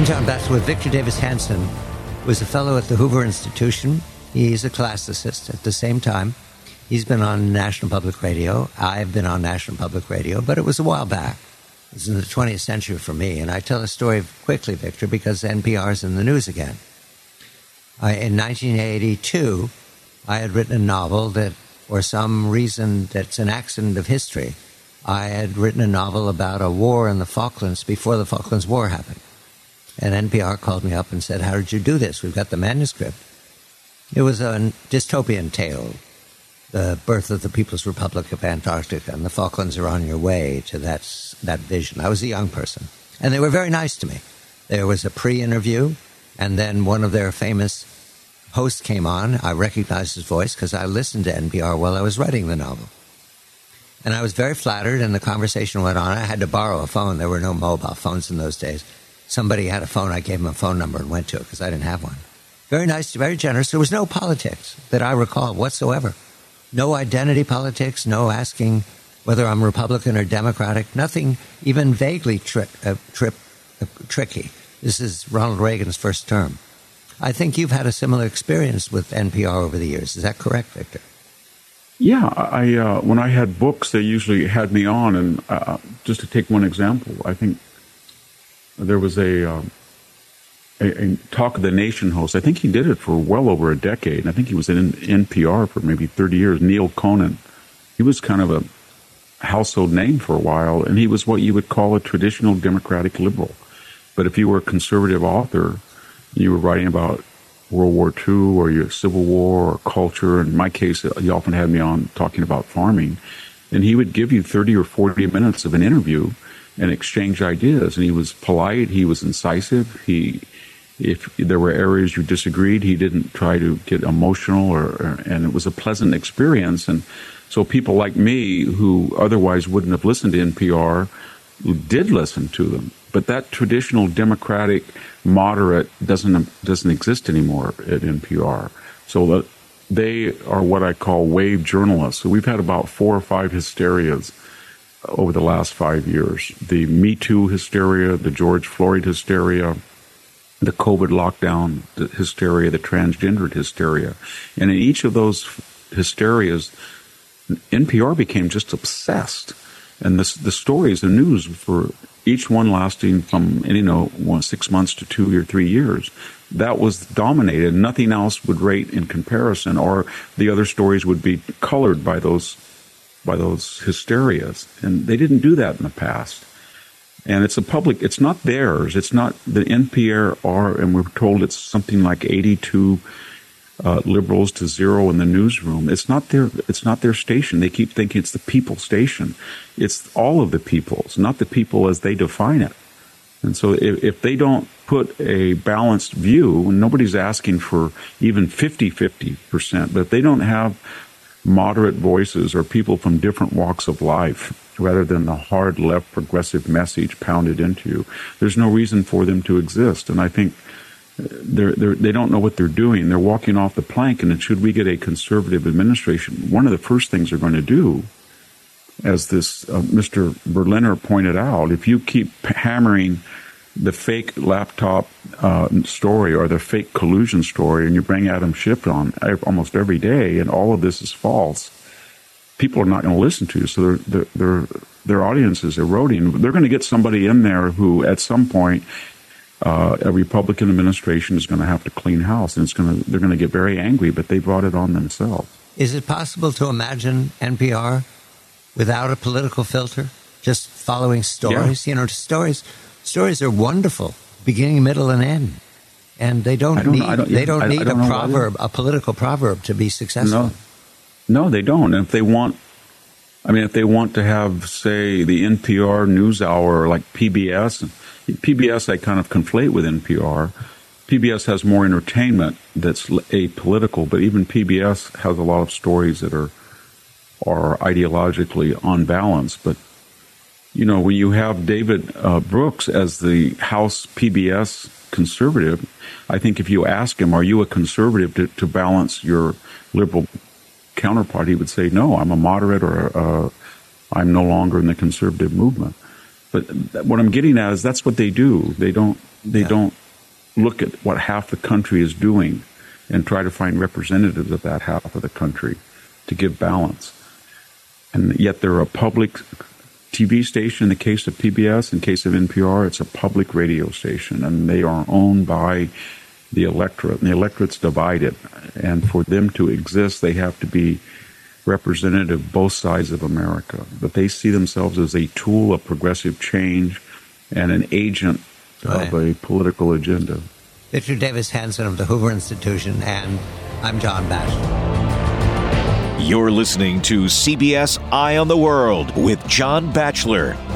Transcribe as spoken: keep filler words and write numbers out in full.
I'm John Batchelor with Victor Davis Hanson, who is a fellow at the Hoover Institution. He's a classicist at the same time. He's been on National Public Radio. I've been on National Public Radio, but it was a while back. It was in the twentieth century for me. And I tell a story quickly, Victor, because N P R is in the news again. I, in nineteen eighty-two, I had written a novel that, for some reason that's an accident of history, I had written a novel about a war in the Falklands before the Falklands War happened. And N P R called me up and said, how did you do this? We've got the manuscript. It was a dystopian tale, the birth of the People's Republic of Antarctica, and the Falklands are on your way to that, that vision. I was a young person. And they were very nice to me. There was a pre-interview, and then one of their famous hosts came on. I recognized his voice because I listened to N P R while I was writing the novel. And I was very flattered, and the conversation went on. I had to borrow a phone. There were no mobile phones in those days. Somebody had a phone. I gave him a phone number and went to it because I didn't have one. Very nice, very generous. There was no politics that I recall whatsoever. No identity politics, no asking whether I'm Republican or Democratic, nothing even vaguely tri- uh, trip, uh, tricky. This is Ronald Reagan's first term. I think you've had a similar experience with N P R over the years. Is that correct, Victor? Yeah, I uh, when I had books, they usually had me on. And uh, just to take one example, I think there was a, uh, a, a Talk of the Nation host. I think he did it for well over a decade. I think he was in N P R for maybe thirty years, Neil Conan. He was kind of a household name for a while, and he was what you would call a traditional Democratic liberal. But if you were a conservative author, you were writing about World War Two or your Civil War or culture. In my case, he often had me on talking about farming. And he would give you thirty or forty minutes of an interview and exchange ideas. And he was polite. He was incisive. He, if there were areas you disagreed, he didn't try to get emotional, or, or and it was a pleasant experience. And so people like me who otherwise wouldn't have listened to N P R did listen to them. But that traditional Democratic moderate doesn't doesn't exist anymore at N P R. So that they are what I call wave journalists. So we've had about four or five hysterias over the last five years. The Me Too hysteria, the George Floyd hysteria, the COVID lockdown hysteria, the transgendered hysteria. And in each of those hysterias, N P R became just obsessed. And the, the stories, the news for each one lasting from, you know, one, six months to two or three years, that was dominated. Nothing else would rate in comparison, or the other stories would be colored by those by those hysterias. And they didn't do that in the past. And it's a public, it's not theirs. It's not the N P R, and we're told it's something like eighty-two uh, liberals to zero in the newsroom. It's not their, it's not their station. They keep thinking it's the people station. It's all of the people's, not the people as they define it. And so if, if they don't put a balanced view, nobody's asking for even fifty-fifty percent, but if they don't have moderate voices or people from different walks of life, rather than the hard left progressive message pounded into you, there's no reason for them to exist. And I think they're, they're, they don't know what they're doing. They're walking off the plank. And should we get a conservative administration, one of the first things they're going to do, as this uh, Mister Berliner pointed out, if you keep hammering the fake laptop uh, story or the fake collusion story, and you bring Adam Schiff on almost every day, and all of this is false, people are not going to listen to you. So their their their audience is eroding. They're going to get somebody in there who, at some point, uh, a Republican administration is going to have to clean house, and it's going to they're going to get very angry. But they brought it on themselves. Is it possible to imagine N P R without a political filter, just following stories? Yeah. You know, stories. Stories are wonderful, beginning, middle, and end, and they don't, don't need don't, they don't I, need I don't a proverb, a political proverb, to be successful. No, no, they don't. And if they want, I mean, if they want to have, say, the N P R News Hour, like P B S, P B S I kind of conflate with N P R. P B S has more entertainment that's apolitical, but even P B S has a lot of stories that are are ideologically unbalanced, but you know, when you have David uh, Brooks as the House P B S conservative, I think if you ask him, are you a conservative to, to balance your liberal counterpart, he would say, no, I'm a moderate, or uh, I'm no longer in the conservative movement. But what I'm getting at is that's what they do. They don't. They yeah. don't look at what half the country is doing and try to find representatives of that half of the country to give balance. And yet they're a public T V station in the case of P B S. In the case of N P R, it's a public radio station, and they are owned by the electorate. And the electorate's divided. And for them to exist, they have to be representative of both sides of America. But they see themselves as a tool of progressive change and an agent right. of a political agenda. Richard Davis Hanson of the Hoover Institution, and I'm John Batchelor. You're listening to C B S Eye on the World with John Batchelor.